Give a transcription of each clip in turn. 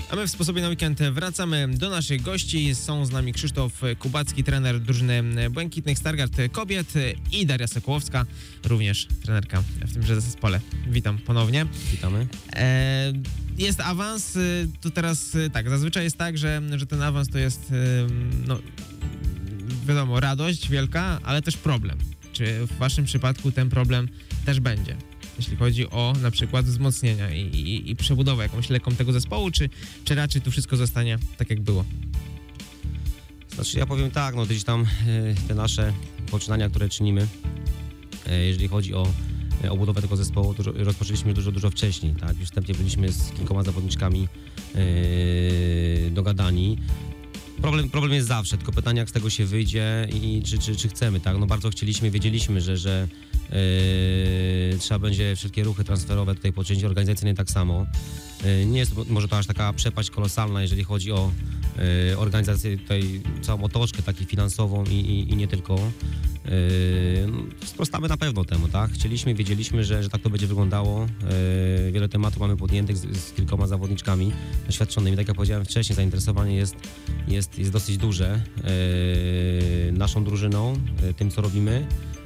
A my w Sposobie na Weekend wracamy do naszych gości. Są z nami Krzysztof Kubacki, trener drużyny Błękitnych Stargard Kobiet, i Daria Sokołowska, również trenerka w tymże zespole. Witam ponownie. Witamy. Jest awans, to teraz tak, zazwyczaj jest tak, że ten awans to jest, no wiadomo, radość wielka, ale też problem. Czy w waszym przypadku ten problem też będzie? Jeśli chodzi o na przykład wzmocnienia i przebudowę jakąś lekką tego zespołu, czy raczej tu wszystko zostanie tak, jak było? Znaczy ja powiem tak, no gdzieś tam te nasze poczynania, które czynimy, jeżeli chodzi o budowę tego zespołu, to rozpoczęliśmy dużo wcześniej, tak? Już wstępnie byliśmy z kilkoma zawodniczkami dogadani. Problem jest zawsze, tylko pytanie, jak z tego się wyjdzie i czy chcemy, tak? No bardzo chcieliśmy, wiedzieliśmy, że trzeba będzie wszelkie ruchy transferowe tutaj poczynić, organizacyjnie tak samo. Nie jest może to aż taka przepaść kolosalna, jeżeli chodzi o organizację tutaj, całą otoczkę taką finansową i nie tylko. Sprostamy na pewno temu, tak? Chcieliśmy, wiedzieliśmy, że tak to będzie wyglądało. Wiele tematów mamy podjętych z kilkoma zawodniczkami doświadczonymi. Tak jak powiedziałem wcześniej, zainteresowanie jest dosyć duże naszą drużyną, tym co robimy,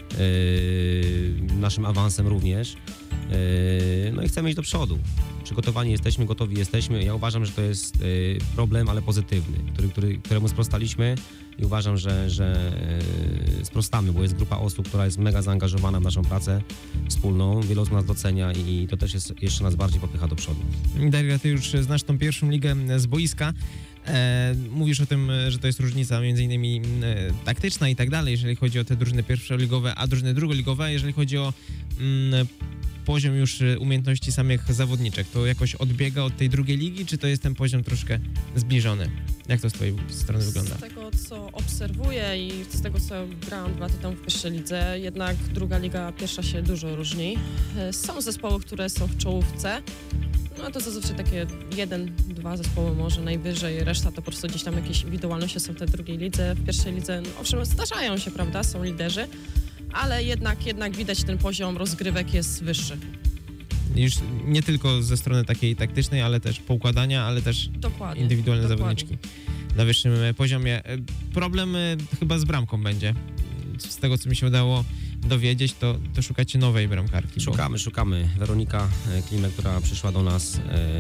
naszym awansem również. No i chcemy iść do przodu. Przygotowani jesteśmy, gotowi jesteśmy. Ja uważam, że to jest problem, ale pozytywny, któremu sprostaliśmy i uważam, że sprostamy, bo jest grupa osób, która jest mega zaangażowana w naszą pracę wspólną. Wielu osób nas docenia i to też jeszcze nas bardziej popycha do przodu. Daria, ty już znasz tą pierwszą ligę z boiska. Mówisz o tym, że to jest różnica między innymi taktyczna i tak dalej, jeżeli chodzi o te drużyny pierwszoligowe, a drużyny drugoligowe. Jeżeli chodzi o poziom już umiejętności samych zawodniczek, to jakoś odbiega od tej drugiej ligi, czy to jest ten poziom troszkę zbliżony? Jak to z twojej strony wygląda? Z tego, co obserwuję i z tego, co grałam 2 lata temu w pierwszej lidze, jednak druga liga, pierwsza się dużo różni. Są zespoły, które są w czołówce, no to zazwyczaj takie 1-2 zespoły może najwyżej, reszta to po prostu gdzieś tam jakieś indywidualności są w tej drugiej lidze. W pierwszej lidze, no, owszem, zdarzają się, prawda, są liderzy, ale jednak widać, ten poziom rozgrywek jest wyższy. Już nie tylko ze strony takiej taktycznej, ale też poukładania, ale też indywidualne zawodniczki na wyższym poziomie. Problem chyba z bramką będzie. Z tego, co mi się udało dowiedzieć, to szukacie nowej bramkarki. Szukamy. Weronika Klimek, która przyszła do nas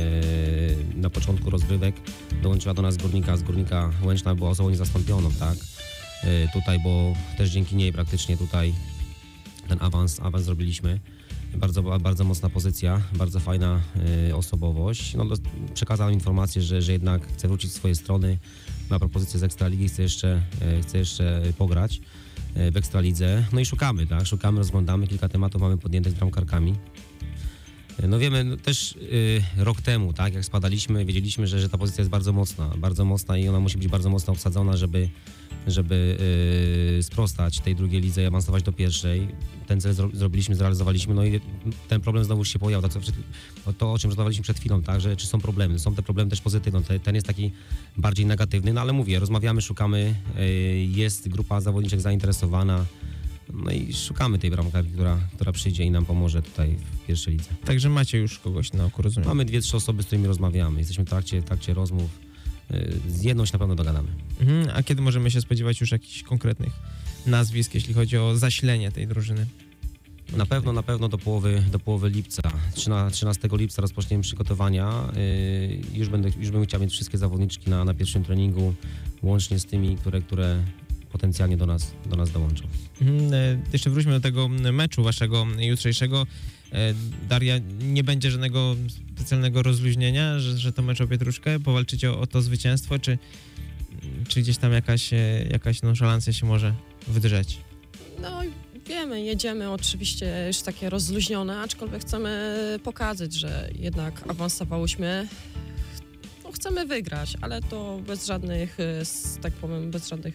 na początku rozgrywek, dołączyła do nas z Górnika Łęczna, była osobą niezastąpioną, tak? Tutaj, bo też dzięki niej praktycznie tutaj ten awans zrobiliśmy. Bardzo mocna pozycja, bardzo fajna osobowość. No, przekazałem informację, że jednak chce wrócić z swojej strony, ma propozycję z Ekstraligi, chce jeszcze pograć w Ekstralidze. No i szukamy, tak? Rozglądamy, kilka tematów mamy podjętych z bramkarkami. No wiemy, no też rok temu, tak, jak spadaliśmy, wiedzieliśmy, że ta pozycja jest bardzo mocna i ona musi być bardzo mocno obsadzona, żeby sprostać tej drugiej lidze i awansować do pierwszej. Ten cel zrealizowaliśmy, no i ten problem znowu się pojawił. To, o czym rozmawialiśmy przed chwilą, tak, że czy są problemy. Są te problemy też pozytywne, ten jest taki bardziej negatywny, no ale mówię, rozmawiamy, szukamy, jest grupa zawodniczek zainteresowana, no i szukamy tej bramkarki, która przyjdzie i nam pomoże tutaj w pierwszej lidze. Także macie już kogoś na oku, rozumiem? Mamy 2-3 osoby, z którymi rozmawiamy. Jesteśmy w trakcie rozmów. Z jedną się na pewno dogadamy. A kiedy możemy się spodziewać już jakichś konkretnych nazwisk, jeśli chodzi o zasilenie tej drużyny? Na pewno do połowy lipca. 13 lipca rozpoczniemy przygotowania. Już bym chciał mieć wszystkie zawodniczki na pierwszym treningu, łącznie z tymi, które potencjalnie do nas dołączą. Jeszcze wróćmy do tego meczu waszego jutrzejszego. Daria, nie będzie żadnego specjalnego rozluźnienia, że to mecz o pietruszkę? Powalczycie o to zwycięstwo, czy gdzieś tam jakaś nonszalancja się może wydrzeć? No wiemy, jedziemy oczywiście już takie rozluźnione, aczkolwiek chcemy pokazać, że jednak awansowałyśmy. No, chcemy wygrać, ale to bez żadnych, tak powiem,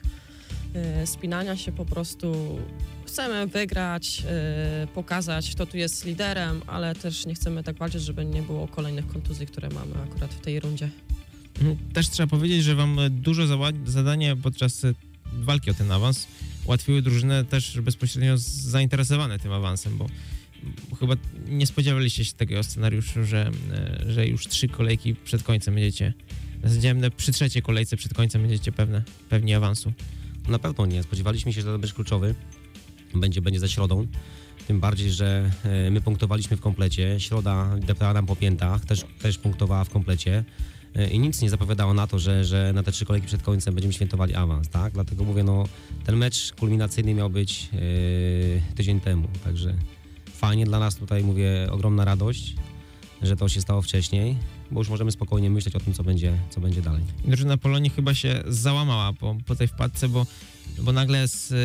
spinania się, po prostu chcemy wygrać, pokazać, kto tu jest liderem, ale też nie chcemy tak walczyć, żeby nie było kolejnych kontuzji, które mamy akurat w tej rundzie. Też trzeba powiedzieć, że wam dużo zadanie podczas walki o ten awans ułatwiły drużyny też bezpośrednio zainteresowane tym awansem, bo chyba nie spodziewaliście się takiego scenariuszu, że już 3 kolejki przed końcem będziecie, w zasadzie przy 3. kolejce przed końcem będziecie pewni awansu. Na pewno nie. Spodziewaliśmy się, że to będzie kluczowy. Będzie ze Środą. Tym bardziej, że my punktowaliśmy w komplecie. Środa deptała nam po piętach, też punktowała w komplecie. I nic nie zapowiadało na to, że na te 3 kolejki przed końcem będziemy świętowali awans, tak? Dlatego mówię, no ten mecz kulminacyjny miał być tydzień temu, także fajnie dla nas tutaj, mówię, ogromna radość, że to się stało wcześniej, bo już możemy spokojnie myśleć o tym, co będzie dalej. Drużyna Polonii chyba się załamała po tej wpadce, bo nagle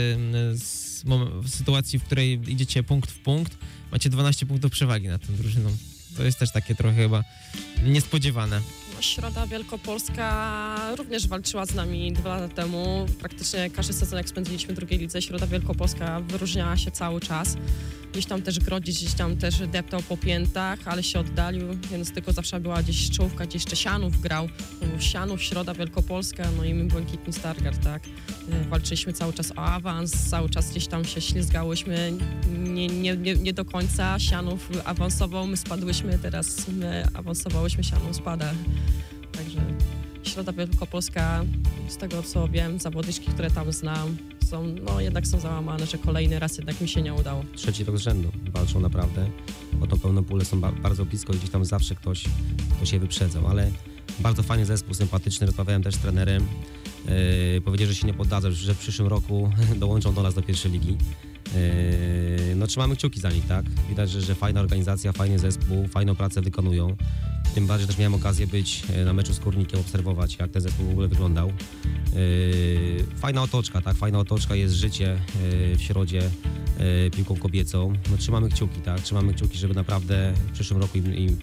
w sytuacji, w której idziecie punkt w punkt, macie 12 punktów przewagi nad tą drużyną. To jest też takie trochę chyba niespodziewane. Środa Wielkopolska również walczyła z nami 2 lata temu. Praktycznie każdy sezon, jak spędziliśmy w drugiej lidze, Środa Wielkopolska wyróżniała się cały czas. Gdzieś tam też Grodzic, gdzieś tam też deptał po piętach, ale się oddalił, więc tylko zawsze była gdzieś czołówka, gdzieś jeszcze Sianów grał. To był Sianów, Środa Wielkopolska, no i my Błękitni Stargard, tak. Walczyliśmy cały czas o awans, cały czas gdzieś tam się ślizgałyśmy, nie do końca. Sianów awansował, my spadłyśmy, teraz my awansowałyśmy, Sianów spada. Także Środa Wielkopolska, z tego co wiem, zawodniczki, które tam znam, jednak są załamane, że kolejny raz jednak mi się nie udało. 3. rok z rzędu walczą naprawdę o tą pełną pulę, są bardzo blisko i gdzieś tam zawsze ktoś je wyprzedzał, ale bardzo fajny zespół, sympatyczny, rozmawiałem też z trenerem, powiedział, że się nie poddadzą, że w przyszłym roku dołączą do nas do pierwszej ligi. No trzymamy kciuki za nich, tak? Widać, że fajna organizacja, fajny zespół, fajną pracę wykonują. Tym bardziej też miałem okazję być na meczu z Górnikiem, obserwować, jak ten zespół w ogóle wyglądał. Fajna otoczka, tak? Fajna otoczka, jest życie w Środzie piłką kobiecą. No trzymamy kciuki, tak? Trzymamy kciuki, żeby naprawdę w przyszłym roku im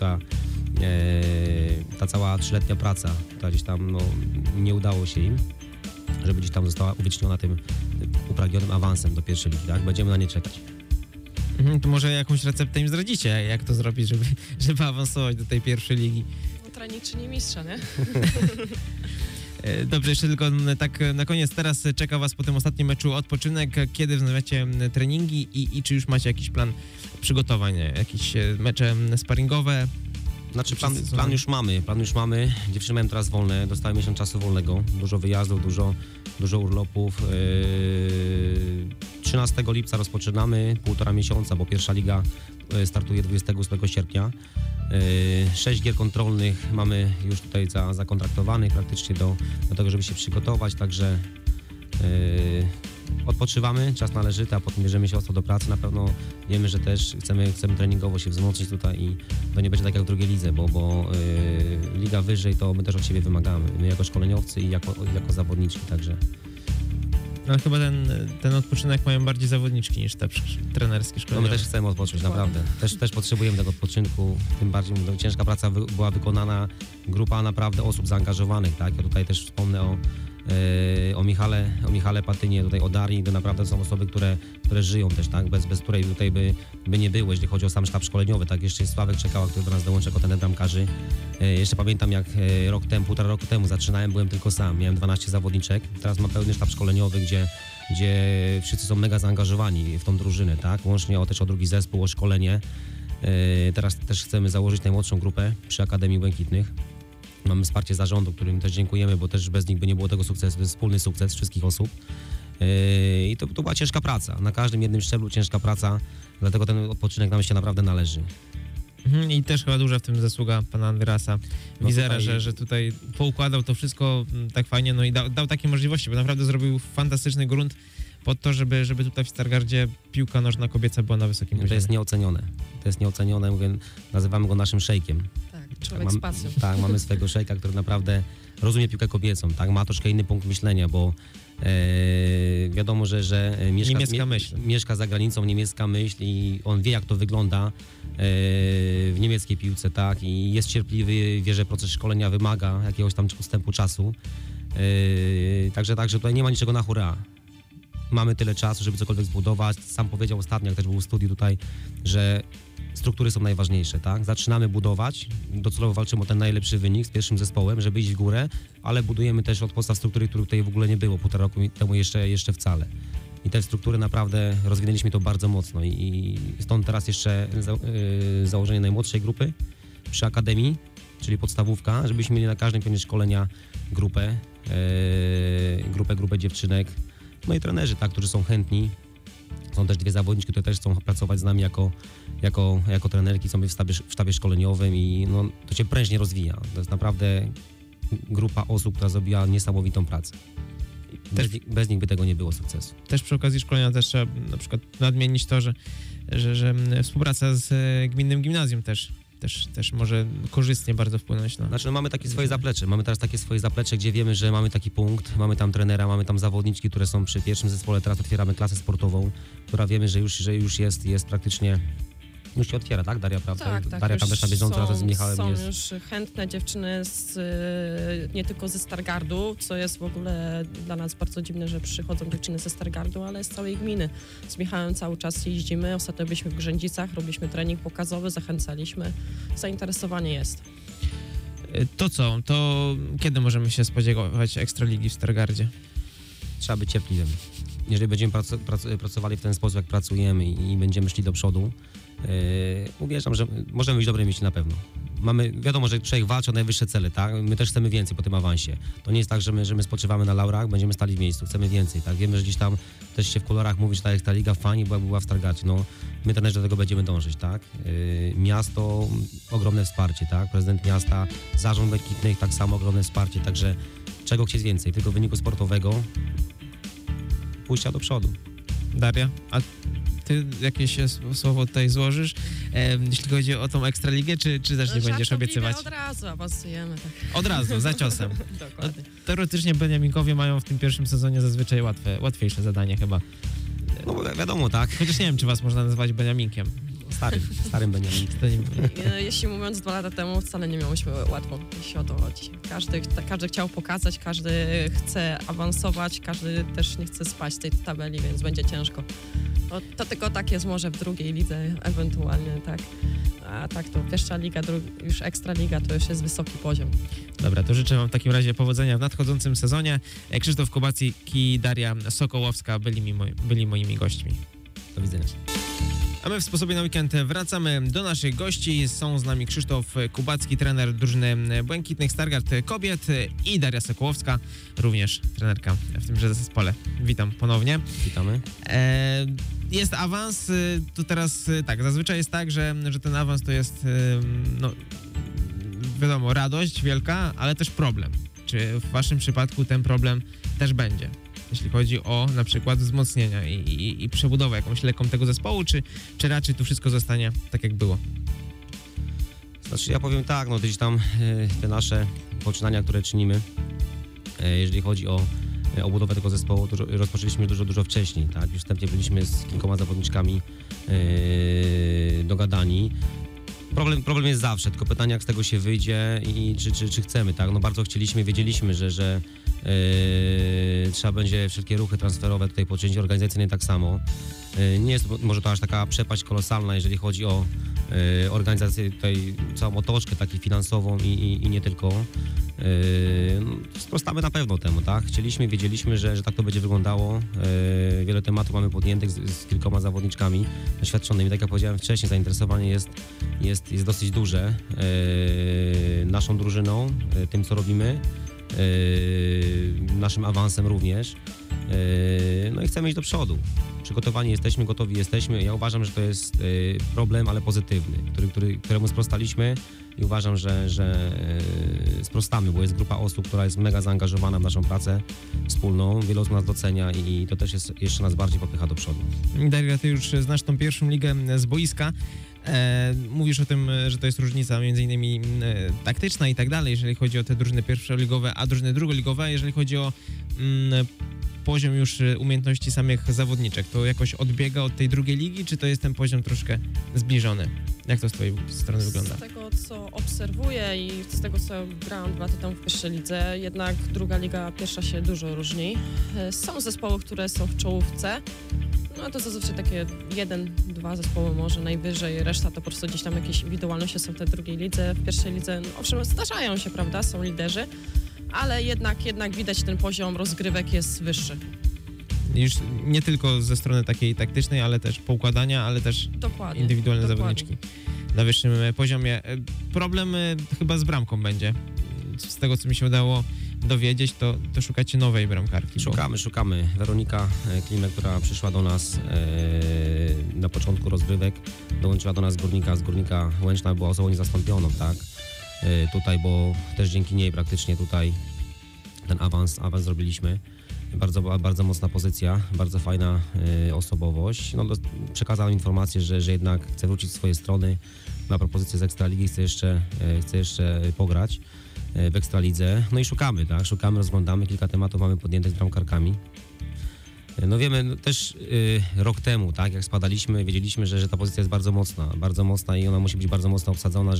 ta cała 3-letnia praca, która gdzieś tam nie udało się im, żeby gdzieś tam została uwieczniona tym upragnionym awansem do pierwszej ligi, tak? Będziemy na nie czekać. To może jakąś receptę im zdradzicie, jak to zrobić, żeby awansować do tej pierwszej ligi. No, trening czyni mistrza, nie? Dobrze, jeszcze tylko tak na koniec, teraz czeka was po tym ostatnim meczu odpoczynek, kiedy wznawiacie treningi i czy już macie jakiś plan przygotowań, jakieś mecze sparingowe? Znaczy plan już mamy, dziewczyny mają teraz wolne, dostały miesiąc czasu wolnego, dużo wyjazdów, dużo urlopów. 13 lipca rozpoczynamy, 1,5 miesiąca, bo pierwsza liga startuje 28 sierpnia. 6 gier kontrolnych mamy już tutaj zakontraktowanych praktycznie do tego, żeby się przygotować, także odpoczywamy, czas należyty, a potem bierzemy się ostro do pracy. Na pewno wiemy, że też chcemy treningowo się wzmocnić tutaj i to nie będzie tak jak w drugiej lidze, bo liga wyżej to my też od siebie wymagamy, my jako szkoleniowcy i jako zawodniczki, także. Ale chyba ten odpoczynek mają bardziej zawodniczki niż te trenerskie szkolenia. No my też chcemy odpocząć, naprawdę. Też potrzebujemy tego odpoczynku, tym bardziej ciężka praca była wykonana, grupa naprawdę osób zaangażowanych, tak? Ja tutaj też wspomnę o Michale Patynie, tutaj o Darii, to naprawdę są osoby, które żyją też, tak? Bez której tutaj by nie było, jeśli chodzi o sam sztab szkoleniowy, tak? Jeszcze jest Sławek Czekała, który do nas dołączył jako ten bramkarzy. Jeszcze pamiętam, jak półtora roku temu zaczynałem, byłem tylko sam, miałem 12 zawodniczek, teraz mam pełny sztab szkoleniowy, gdzie wszyscy są mega zaangażowani w tą drużynę, tak? Łącznie też o drugi zespół, o szkolenie. Teraz też chcemy założyć najmłodszą grupę przy Akademii Błękitnych. Mamy wsparcie zarządu, którym też dziękujemy, bo też bez nich by nie było tego sukcesu. To jest wspólny sukces wszystkich osób. I to była ciężka praca. Na każdym jednym szczeblu ciężka praca, dlatego ten odpoczynek nam się naprawdę należy. I też chyba duża w tym zasługa pana Andreasa Wizera, że tutaj poukładał to wszystko tak fajnie, no i dał takie możliwości, bo naprawdę zrobił fantastyczny grunt pod to, żeby tutaj w Stargardzie piłka nożna kobieca była na wysokim poziomie. To jest nieocenione, mówię, nazywamy go naszym szejkiem. Człowiek z pasją. Tak, mamy swojego szejka, który naprawdę rozumie piłkę kobiecą, tak, ma troszkę inny punkt myślenia, bo wiadomo, że mieszka za granicą, niemiecka myśl i on wie, jak to wygląda w niemieckiej piłce, tak, i jest cierpliwy, wie, że proces szkolenia wymaga jakiegoś tam ustępu czasu, także tutaj nie ma niczego na hurra. Mamy tyle czasu, żeby cokolwiek zbudować. Sam powiedział ostatnio, jak też był w studiu tutaj, że struktury są najważniejsze, tak? Zaczynamy budować, docelowo walczymy o ten najlepszy wynik z pierwszym zespołem, żeby iść w górę, ale budujemy też od podstaw struktury, której tutaj w ogóle nie było 1,5 roku temu jeszcze wcale. i te struktury naprawdę rozwinęliśmy to bardzo mocno i stąd teraz jeszcze założenie najmłodszej grupy przy Akademii, czyli podstawówka, żebyśmy mieli na każdym pionie szkolenia grupę dziewczynek, no i trenerzy, tak, którzy są chętni. Są też 2 zawodniczki, które też chcą pracować z nami jako trenerki, są w sztabie szkoleniowym i no, to się prężnie rozwija. To jest naprawdę grupa osób, która zrobiła niesamowitą pracę. Bez nich by tego nie było sukcesu. Też przy okazji szkolenia też trzeba na przykład nadmienić to, że współpraca z gminnym gimnazjum też może korzystnie bardzo wpłynąć na... Znaczy, no, mamy takie swoje zaplecze. Mamy teraz takie swoje zaplecze, gdzie wiemy, że mamy taki punkt, mamy tam trenera, mamy tam zawodniczki, które są przy pierwszym zespole. Teraz otwieramy klasę sportową, która wiemy, że już jest praktycznie... Już się otwiera, tak, Daria, prawda? Tak, Daria tam też na bieżąco razem z Michałem są jest. już chętne dziewczyny nie tylko ze Stargardu, co jest w ogóle dla nas bardzo dziwne, że przychodzą dziewczyny ze Stargardu, ale z całej gminy. Z Michałem cały czas jeździmy, ostatnio byliśmy w Grzędzicach, robiliśmy trening pokazowy, zachęcaliśmy. Zainteresowanie jest. To co? To kiedy możemy się spodziewać Ekstraligi w Stargardzie? Trzeba być cierpliwym. Jeżeli będziemy pracowali w ten sposób, jak pracujemy i będziemy szli do przodu, uwierzam, że możemy być dobrej myśli na pewno. Wiadomo, że człowiek walczy o najwyższe cele, tak? My też chcemy więcej po tym awansie. To nie jest tak, że my spoczywamy na laurach, będziemy stali w miejscu, chcemy więcej, tak? Wiemy, że gdzieś tam też się w kolorach mówi, że ta liga fajnie była w Stargardzie. No, my też do tego będziemy dążyć, tak? Miasto, ogromne wsparcie, tak? Prezydent miasta, zarząd Błękitnych, tak samo ogromne wsparcie, także czego chcieć więcej? Tylko wyniku sportowego, pójścia do przodu. Daria, a ty jakieś słowo tutaj złożysz, jeśli chodzi o tą Ekstraligę, czy też nie będziesz obiecywać? Od razu awansujemy. Tak. Od razu, za ciosem. Dokładnie. Teoretycznie Beniaminkowie mają w tym pierwszym sezonie zazwyczaj łatwiejsze zadanie chyba. No wiadomo, tak? Chociaż nie wiem, czy was można nazywać Beniaminkiem. Starym Beniaminkiem. Jeśli mówiąc 2 lata temu, wcale nie miałyśmy łatwo, jeśli o to chodzi. Każdy chciał pokazać, każdy chce awansować, każdy też nie chce spać z tej tabeli, więc będzie ciężko. To tylko tak jest może w drugiej lidze ewentualnie, tak. A tak to pierwsza liga, już Ekstraliga to już jest wysoki poziom. Dobra, to życzę wam w takim razie powodzenia w nadchodzącym sezonie. Krzysztof Kubacki i Daria Sokołowska byli moimi gośćmi. Do widzenia. A my w Sposobie na Weekend wracamy do naszych gości. Są z nami Krzysztof Kubacki, trener drużyny Błękitnych Stargard Kobiet i Daria Sokołowska, również trenerka w tymże zespole. Witam ponownie. Witamy. Jest awans, to teraz tak, zazwyczaj jest tak, że ten awans to jest, no wiadomo, radość wielka, ale też problem. Czy w waszym przypadku ten problem też będzie? Jeśli chodzi o na przykład wzmocnienia i przebudowę jakąś lekką tego zespołu, czy raczej tu wszystko zostanie tak, jak było? Znaczy ja powiem tak, no gdzieś tam te nasze poczynania, które czynimy, jeżeli chodzi o budowę tego zespołu, to rozpoczęliśmy dużo wcześniej, tak? Już wstępnie byliśmy z kilkoma zawodniczkami dogadani. Problem jest zawsze, tylko pytanie, jak z tego się wyjdzie i czy chcemy, tak? No bardzo chcieliśmy, wiedzieliśmy, że trzeba będzie wszelkie ruchy transferowe tutaj po części organizacyjnej tak samo. Nie jest może to aż taka przepaść kolosalna, jeżeli chodzi o organizację tutaj, całą otoczkę taką finansową i nie tylko. Sprostamy na pewno temu, tak? Wiedzieliśmy, że tak to będzie wyglądało. Wiele tematów mamy podjętych z kilkoma zawodniczkami doświadczonymi. Tak jak powiedziałem wcześniej, zainteresowanie jest dosyć duże naszą drużyną, tym co robimy, naszym awansem również. No i chcemy iść do przodu. Przygotowani jesteśmy, gotowi jesteśmy. Ja uważam, że to jest problem, ale pozytywny, któremu sprostaliśmy i uważam, że sprostamy, bo jest grupa osób, która jest mega zaangażowana w naszą pracę wspólną. Wiele osób nas docenia i to też jeszcze nas bardziej popycha do przodu. Daria, ty już znasz tą pierwszą ligę z boiska. Mówisz o tym, że to jest różnica między innymi taktyczna i tak dalej, jeżeli chodzi o te drużyny pierwszoligowe, a drużyny drugoligowe, jeżeli chodzi o poziom już umiejętności samych zawodniczek, to jakoś odbiega od tej drugiej ligi, czy to jest ten poziom troszkę zbliżony? Jak to z twojej strony wygląda? Z tego, co obserwuję i z tego, co grałam 2 lata temu w pierwszej lidze, jednak druga liga, pierwsza się dużo różni. Są zespoły, które są w czołówce, no to zazwyczaj takie 1-2 zespoły może najwyżej, reszta to po prostu gdzieś tam jakieś indywidualności są w tej drugiej lidze. W pierwszej lidze, no, owszem, zdarzają się, prawda, są liderzy, ale jednak widać ten poziom rozgrywek jest wyższy. Już nie tylko ze strony takiej taktycznej, ale też poukładania, ale też Dokładnie. indywidualne dokładnie. zawodniczki na wyższym poziomie. Problem chyba z bramką będzie. Z tego, co mi się udało dowiedzieć, to szukacie nowej bramkarki. Szukamy. Weronika Klimek, która przyszła do nas na początku rozgrywek, dołączyła do nas z Górnika Łęczna, była osobą niezastąpioną, tak? Tutaj, bo też dzięki niej praktycznie tutaj ten awans zrobiliśmy. Bardzo mocna pozycja, bardzo fajna osobowość. No, przekazałem informację, że jednak chce wrócić z swojej strony, ma propozycję z Ekstraligi, chce jeszcze pograć w Ekstralidze. No i szukamy, rozglądamy, kilka tematów mamy podjętych z bramkarkami. No wiemy, no też rok temu, tak, jak spadaliśmy, wiedzieliśmy, że ta pozycja jest bardzo mocna i ona musi być bardzo mocno obsadzona,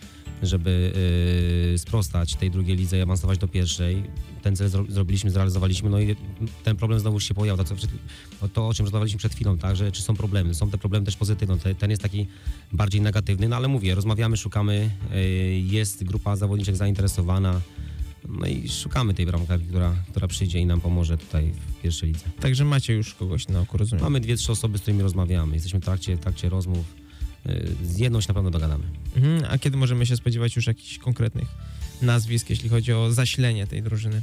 żeby sprostać tej drugiej lidze i awansować do pierwszej. Ten cel zrealizowaliśmy, no i ten problem znowu się pojawił. To, o czym rozmawialiśmy przed chwilą, tak, że czy są problemy. Są te problemy też pozytywne, ten jest taki bardziej negatywny, no ale mówię, rozmawiamy, szukamy, jest grupa zawodniczek zainteresowana, no i szukamy tej bramkarki, która przyjdzie i nam pomoże tutaj w pierwszej lidze. Także macie już kogoś na oku, rozumiem. Mamy 2-3 osoby, z którymi rozmawiamy, jesteśmy w trakcie rozmów, z jedną się na pewno dogadamy. A kiedy możemy się spodziewać już jakichś konkretnych nazwisk, jeśli chodzi o zasilenie tej drużyny?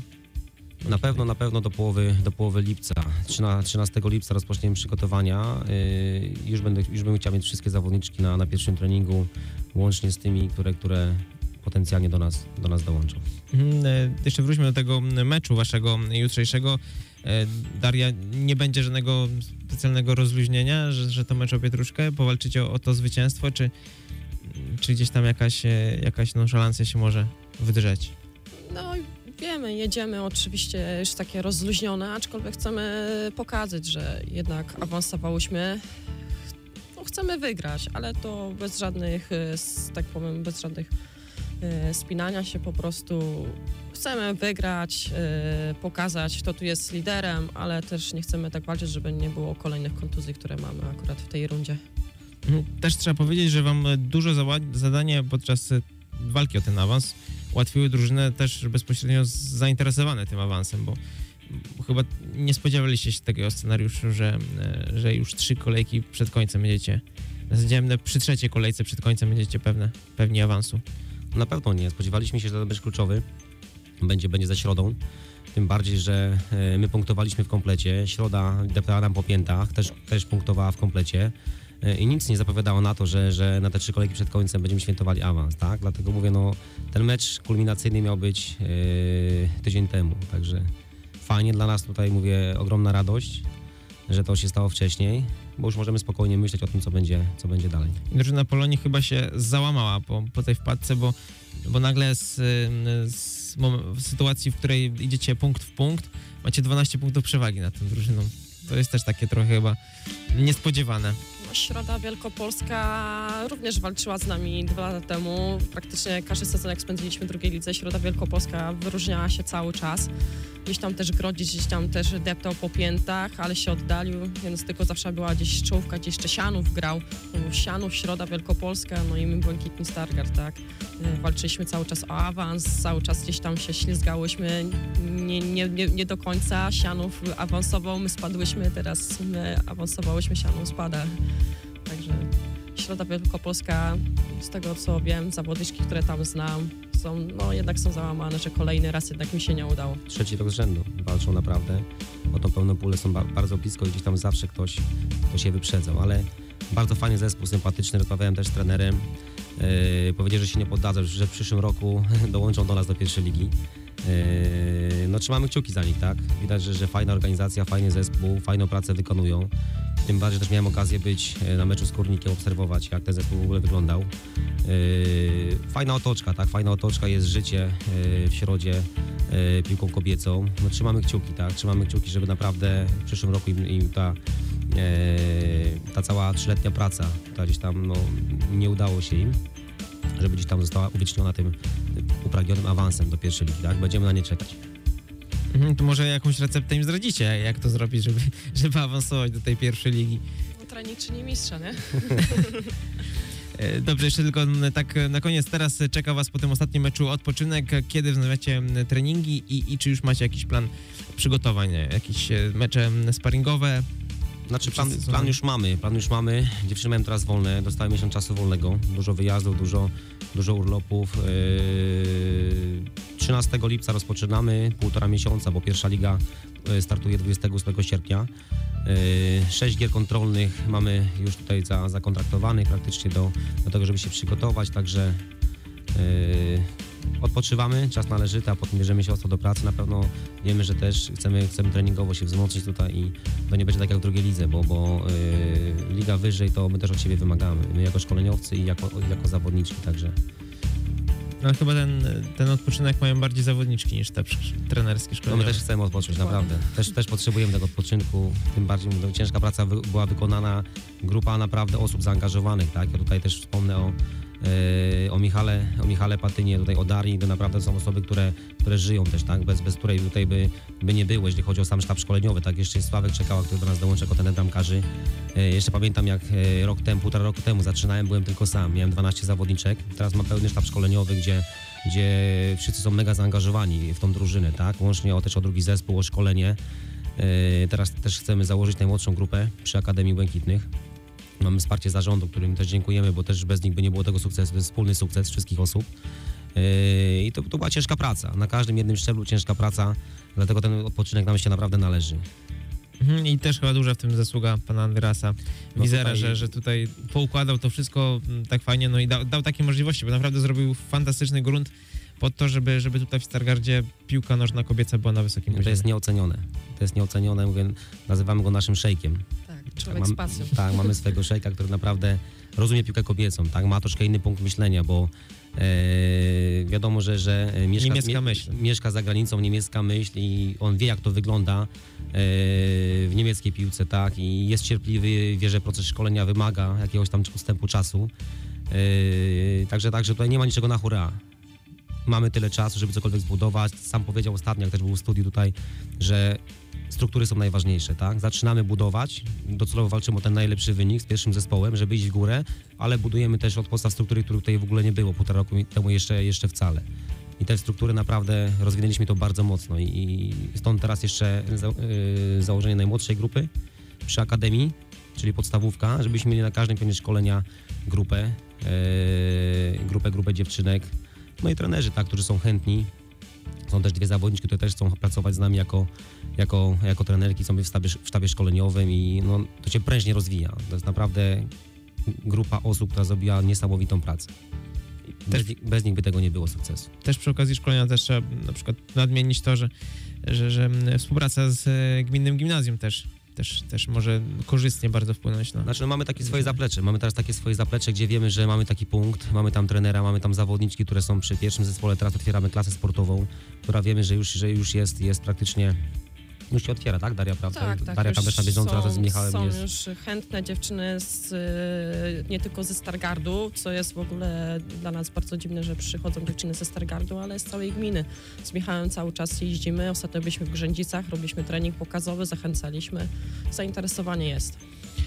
Na pewno do połowy lipca. 13 lipca rozpoczniemy przygotowania. Już bym chciał mieć wszystkie zawodniczki na pierwszym treningu, łącznie z tymi, które potencjalnie do nas dołączą. Jeszcze wróćmy do tego meczu waszego jutrzejszego. Daria, nie będzie żadnego specjalnego rozluźnienia, że to mecz o pietruszkę? Powalczycie o to zwycięstwo, czy gdzieś tam jakaś nonszalancja się może wydrzeć? No wiemy, jedziemy oczywiście już takie rozluźnione, aczkolwiek chcemy pokazać, że jednak awansowałyśmy. No, chcemy wygrać, ale to bez żadnych, tak powiem, bez żadnych spinania się, po prostu chcemy wygrać, pokazać, kto tu jest liderem, ale też nie chcemy tak walczyć, żeby nie było kolejnych kontuzji, które mamy akurat w tej rundzie. Też trzeba powiedzieć, że wam dużo zadanie podczas walki o ten awans ułatwiły drużynę też bezpośrednio zainteresowane tym awansem, bo chyba nie spodziewaliście się takiego scenariuszu, że już 3 kolejki przed końcem będziecie, w zasadzie przy 3. kolejce przed końcem będziecie pewni awansu. Na pewno nie. Spodziewaliśmy się, że to będzie kluczowy. Będzie za Środą. Tym bardziej, że my punktowaliśmy w komplecie. Środa deptała nam po piętach, też punktowała w komplecie. I nic nie zapowiadało na to, że na te 3 kolejki przed końcem będziemy świętowali awans, tak? Dlatego mówię, no ten mecz kulminacyjny miał być tydzień temu. Także fajnie dla nas tutaj, mówię, ogromna radość, że to się stało wcześniej, bo już możemy spokojnie myśleć o tym, co będzie dalej. Drużyna Polonii chyba się załamała po tej wpadce, bo nagle z sytuacji, w której idziecie punkt w punkt, macie 12 punktów przewagi nad tą drużyną. To jest też takie trochę chyba niespodziewane. Środa Wielkopolska również walczyła z nami 2 lata temu. Praktycznie każdy sezon, jak spędziliśmy w drugiej lidze, Środa Wielkopolska wyróżniała się cały czas. Gdzieś tam też Grodzic, gdzieś tam też deptał po piętach, ale się oddalił, więc tylko zawsze była gdzieś czołówka, gdzieś jeszcze Sianów grał. Sianów, Środa Wielkopolska, no i my Błękitny Stargard, tak. Walczyliśmy cały czas o awans, cały czas gdzieś tam się ślizgałyśmy. Nie do końca Sianów awansował, my spadłyśmy, teraz my awansowałyśmy, Sianów spada. Także Środa Wielkopolska, z tego co wiem, zawodniczki, które tam znam, jednak są załamane, że kolejny raz jednak mi się nie udało. 3. rok z rzędu walczą naprawdę o tą pełną pulę, są bardzo blisko i gdzieś tam zawsze ktoś je wyprzedzał, ale bardzo fajny zespół, sympatyczny, rozmawiałem też z trenerem, powiedział, że się nie poddadzą, że w przyszłym roku dołączą do nas do pierwszej ligi. No trzymamy kciuki za nich, tak? Widać, że fajna organizacja, fajny zespół, fajną pracę wykonują. Tym bardziej, że też miałem okazję być na meczu z Górnikiem, obserwować, jak ten zespół w ogóle wyglądał. Fajna otoczka, tak? Fajna otoczka, jest życie w Środzie piłką kobiecą. No trzymamy kciuki, tak? Trzymamy kciuki, żeby naprawdę w przyszłym roku im ta cała 3-letnia praca, która gdzieś tam nie udało się im, żeby gdzieś tam została uwieczniona tym upragnionym awansem do pierwszej ligi, tak? Będziemy na nie czekać. To może jakąś receptę im zdradzicie, jak to zrobić, żeby awansować do tej pierwszej ligi. No, trening czyni mistrza, nie? Dobrze, jeszcze tylko tak na koniec, teraz czeka was po tym ostatnim meczu odpoczynek, kiedy wznawiacie treningi i czy już macie jakiś plan przygotowań, jakieś mecze sparingowe? Znaczy plan już mamy. Dziewczyny mają teraz wolne, dostały miesiąc czasu wolnego, dużo wyjazdów, dużo urlopów. 13 lipca rozpoczynamy, 1,5 miesiąca, bo pierwsza liga startuje 28 sierpnia. 6 gier kontrolnych mamy już tutaj zakontraktowanych praktycznie do tego, żeby się przygotować, także odpoczywamy, czas należyty, a potem bierzemy się ostro do pracy. Na pewno wiemy, że też chcemy treningowo się wzmocnić tutaj i to nie będzie tak jak w drugiej lidze, bo liga wyżej to my też od siebie wymagamy. My jako szkoleniowcy i jako zawodniczki, także... No chyba ten odpoczynek mają bardziej zawodniczki niż te trenerskie szkolenia. No my też chcemy odpocząć, naprawdę. Też potrzebujemy tego odpoczynku, tym bardziej ciężka praca była wykonana, grupa naprawdę osób zaangażowanych, tak? Ja tutaj też wspomnę o Michale Patynie, tutaj o Darii, to naprawdę są osoby, które żyją też, tak? Bez której tutaj by nie było, jeśli chodzi o sam sztab szkoleniowy, tak? Jeszcze jest Sławek Czekała, który do nas dołączył jako ten bramkarzy. Jeszcze pamiętam, jak półtora roku temu zaczynałem, byłem tylko sam, miałem 12 zawodniczek, teraz mam pełny sztab szkoleniowy, gdzie wszyscy są mega zaangażowani w tą drużynę, tak? Łącznie też o drugi zespół, o szkolenie. Teraz też chcemy założyć najmłodszą grupę przy Akademii Błękitnych. Mamy wsparcie zarządu, którym też dziękujemy, bo też bez nich by nie było tego sukcesu, to jest wspólny sukces wszystkich osób. I to była ciężka praca, na każdym jednym szczeblu ciężka praca, dlatego ten odpoczynek nam się naprawdę należy. I też chyba duża w tym zasługa pana Andreasa Wizera, tutaj... że tutaj poukładał to wszystko tak fajnie, no i dał takie możliwości, bo naprawdę zrobił fantastyczny grunt pod to, żeby tutaj w Stargardzie piłka nożna kobieca była na wysokim poziomie. To jest nieocenione, mówię, nazywamy go naszym szejkiem. Tak, człowiek z pasją. Tak, mamy swojego szejka, który naprawdę rozumie piłkę kobiecą, tak, ma troszkę inny punkt myślenia, bo wiadomo, że mieszka za granicą, niemiecka myśl i on wie, jak to wygląda w niemieckiej piłce, tak, i jest cierpliwy, wie, że proces szkolenia wymaga jakiegoś tam ustępu czasu, także tutaj nie ma niczego na hurra. Mamy tyle czasu, żeby cokolwiek zbudować. Sam powiedział ostatnio, jak też był w studiu tutaj, że struktury są najważniejsze, tak? Zaczynamy budować, docelowo walczymy o ten najlepszy wynik z pierwszym zespołem, żeby iść w górę, ale budujemy też od podstaw struktury, których tutaj w ogóle nie było 1,5 roku temu jeszcze wcale. I te struktury naprawdę rozwinęliśmy to bardzo mocno i stąd teraz jeszcze założenie najmłodszej grupy przy Akademii, czyli podstawówka, żebyśmy mieli na każdym pionie szkolenia grupę dziewczynek, no i trenerzy, tak, którzy są chętni. Są też 2 zawodniczki, które też chcą pracować z nami jako trenerki, są w sztabie szkoleniowym i no, to się prężnie rozwija. To jest naprawdę grupa osób, która zrobiła niesamowitą pracę. Bez nich by tego nie było sukcesu. Też przy okazji szkolenia też trzeba na przykład nadmienić to, że współpraca z gminnym gimnazjum też może korzystnie bardzo wpłynąć na... Znaczy, no, mamy takie swoje zaplecze. Mamy teraz takie swoje zaplecze, gdzie wiemy, że mamy taki punkt, mamy tam trenera, mamy tam zawodniczki, które są przy pierwszym zespole. Teraz otwieramy klasę sportową, która wiemy, że już jest praktycznie... Już się otwiera, tak, Daria, prawda? Tak, Daria tam też na bieżąco razem z Michałem są jest. już chętne dziewczyny nie tylko ze Stargardu, co jest w ogóle dla nas bardzo dziwne, że przychodzą dziewczyny ze Stargardu, ale z całej gminy. Z Michałem cały czas jeździmy, ostatnio byliśmy w Grzędzicach, robiliśmy trening pokazowy, zachęcaliśmy. Zainteresowanie jest.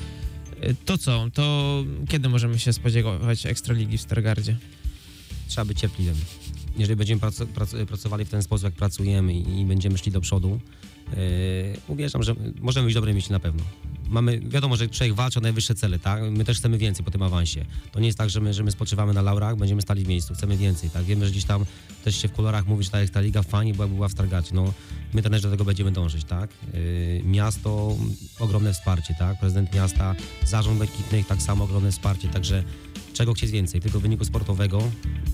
To co? To kiedy możemy się spodziewać Ekstraligi w Stargardzie? Trzeba być cierpliwym. Jeżeli będziemy pracowali w ten sposób, jak pracujemy i będziemy szli do przodu, uwierzam, że możemy być dobrej myśli na pewno. Wiadomo, że człowiek walczy o najwyższe cele, tak? My też chcemy więcej po tym awansie. To nie jest tak, że my spoczywamy na laurach, będziemy stali w miejscu, chcemy więcej, tak? Wiemy, że gdzieś tam też się w kolorach mówi, że ta liga fajnie była w Stargardzie. No, my też do tego będziemy dążyć, tak? Miasto, ogromne wsparcie, tak? Prezydent miasta, zarząd Błękitnych, tak samo ogromne wsparcie, także czego chcieć więcej? Tylko wyniku sportowego,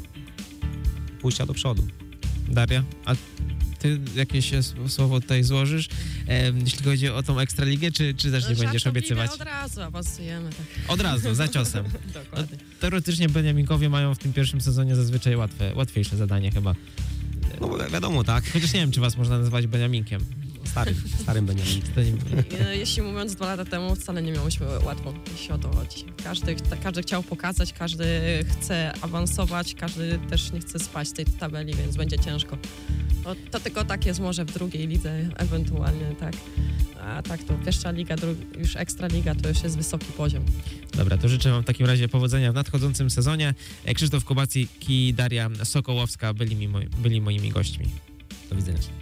pójścia do przodu. Daria, a ty jakieś słowo tutaj złożysz, jeśli chodzi o tą Ekstraligę, czy też nie będziesz obiecywać? Od razu awansujemy. Tak. Od razu, za ciosem. Dokładnie. No, teoretycznie Beniaminkowie mają w tym pierwszym sezonie zazwyczaj łatwiejsze zadanie chyba. No wiadomo, tak. Chociaż nie wiem, czy was można nazywać Beniaminkiem. Starym Beniaminkiem. Jeśli mówiąc 2 lata temu, wcale nie miałyśmy łatwo, jeśli o to chodzi. Każdy chciał pokazać, każdy chce awansować, każdy też nie chce spaść z tej tabeli, więc będzie ciężko. No, to tylko tak jest może w drugiej lidze ewentualnie, tak. A tak to pierwsza liga, już Ekstraliga to już jest wysoki poziom. Dobra, to życzę wam w takim razie powodzenia w nadchodzącym sezonie. Krzysztof Kubacki i Daria Sokołowska byli moimi gośćmi. Do widzenia.